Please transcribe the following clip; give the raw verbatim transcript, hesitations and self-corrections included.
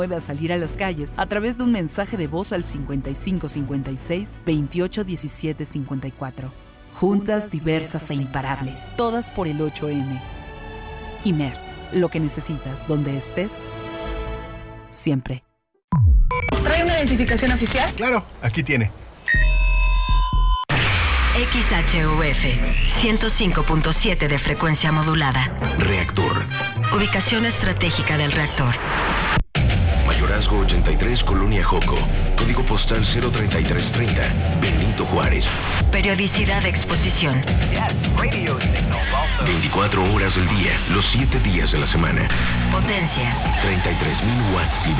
a salir a las calles a través de un mensaje de voz al cincuenta y cinco cincuenta y seis veintiocho diecisiete cincuenta y cuatro. Juntas, diversas e imparables, todas por el ocho eme. Imer, lo que necesitas, donde estés, siempre. ¿Trae una identificación oficial? Claro, aquí tiene. X H U F ciento cinco punto siete de frecuencia modulada. Reactor. Ubicación estratégica del reactor. Mayorazgo ochenta y tres, Colonia Joco. Código postal cero treinta y tres treinta, Benito Juárez. Periodicidad de exposición. veinticuatro horas del día, los siete días de la semana. Potencia. treinta y tres mil watts.